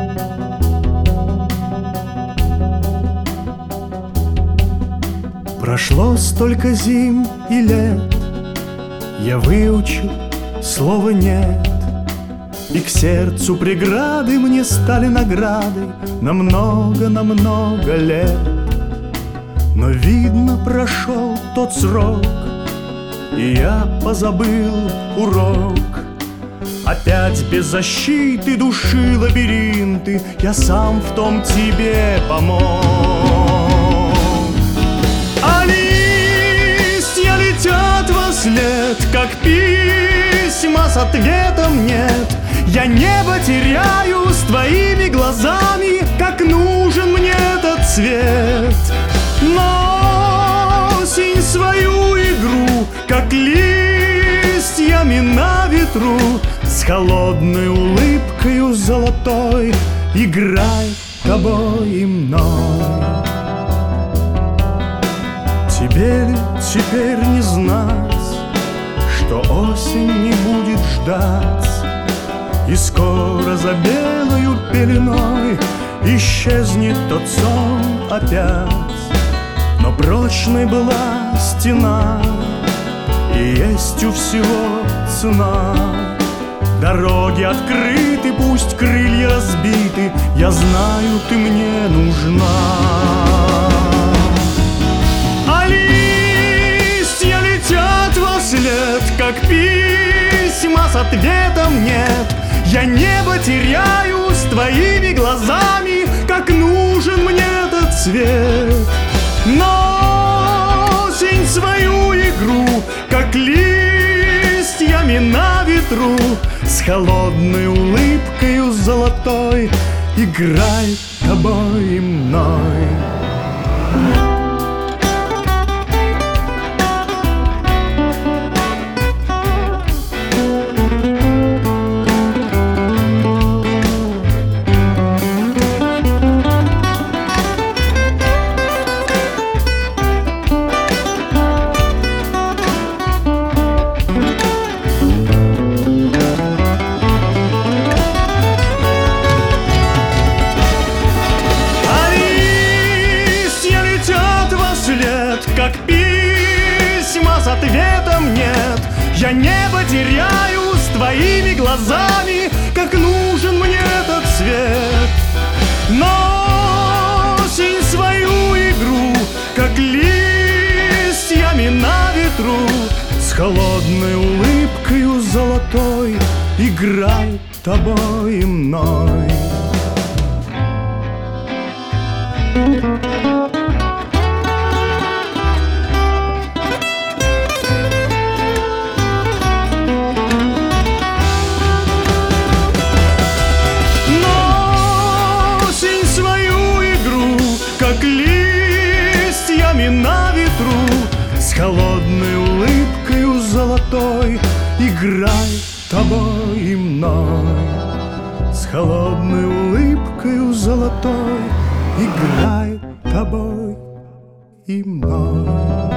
Прошло столько зим и лет, я выучил слово «нет», и к сердцу преграды мне стали наградой на много лет. Но, видно, прошел тот срок, и я позабыл урок. Опять без защиты души лабиринты я сам в том тебе помог. А листья летят вослед, как письма с ответом «нет». Я небо теряю с твоими глазами, как нужен мне этот свет. Но осень свою игру, как листьями на ветру, с холодной улыбкою золотой играй тобой и мной. Тебе ли теперь не знать, что осень не будет ждать, и скоро за белою пеленой исчезнет тот сон опять? Но прочной была стена, и есть у всего цена. Дороги открыты, пусть крылья разбиты, я знаю, ты мне нужна. А листья летят вослед, как письма с ответом «нет». Я небо теряю с твоими глазами, как нужен мне этот свет. Но осень свою игру, как листьями на ветру, с холодной улыбкою золотой играй тобой и мной. Как письма с ответом «нет». Я небо теряю с твоими глазами, как нужен мне этот свет. Но осень свою игру, как листьями на ветру, с холодной улыбкою золотой играй тобой и мной. Как листьями на ветру, с холодной улыбкою золотой играй тобой и мной. С холодной улыбкою золотой играй тобой и мной.